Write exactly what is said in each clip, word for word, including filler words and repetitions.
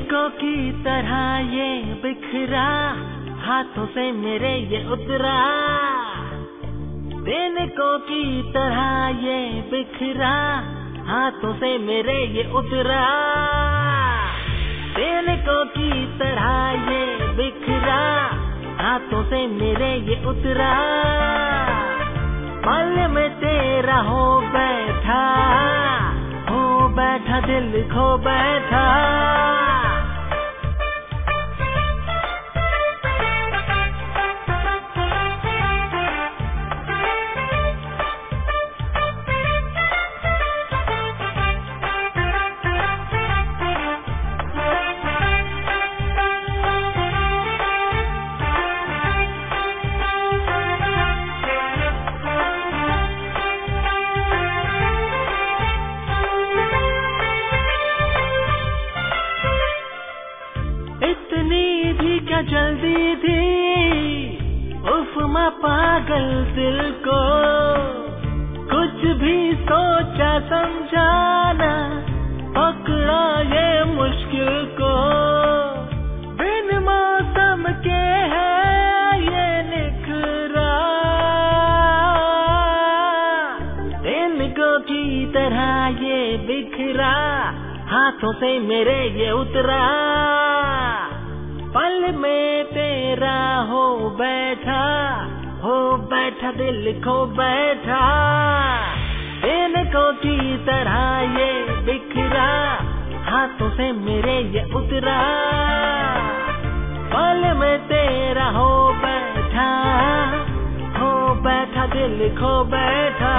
तिनकों की तरह ये बिखरा, हाथों से मेरे ये उतरा। तिनकों की तरह ये बिखरा, हाथों से मेरे ये उतरा। तिनकों की तरह ये बिखरा, हाथों से मेरे ये उतरा। पल में तेरा हो बैठा, हो बैठा दिल खो बैठा। इतनी भी क्या जल्दी थी, उफ मैं पागल दिल को। कुछ भी सोचा समझाना, पकड़ा ये मुश्किल को। बिन मौसम के है ये निखरा, तिनकों की तरह ये बिखरा, हाथों से मेरे ये उतरा। पल में तेरा हो बैठा, हो बैठा दिल खो बैठा। तिनकों की तरह ये बिखरा, हाथों से मेरे ये उतरा। पल में तेरा हो बैठा, हो बैठा दिल खो बैठा।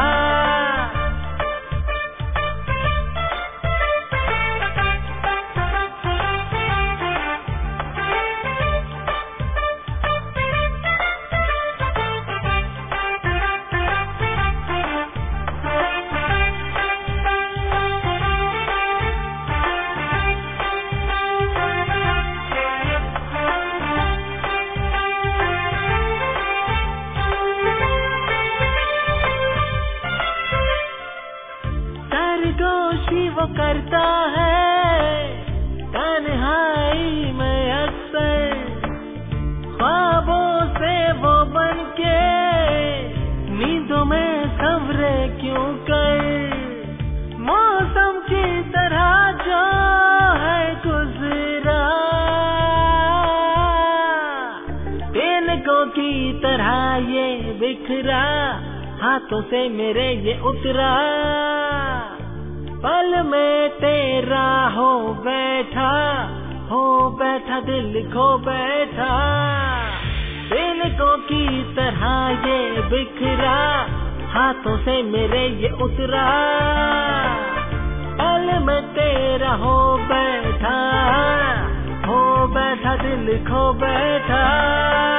सरगोशी वो करता है तन्हाई में अक्सर, ख्वाबों से वो बनके नींदों में संवरे क्यों कर। मौसम की तरह जो है गुजरा, तिनकों की तरह ये बिखरा, हाथों से मेरे ये उतरा। पल में तेरा हो बैठा, हो बैठा दिल खो बैठा। तिनकों की तरह ये बिखरा, हाथों से मेरे ये उतरा। पल में तेरा हो बैठा, हो बैठा दिल खो बैठा।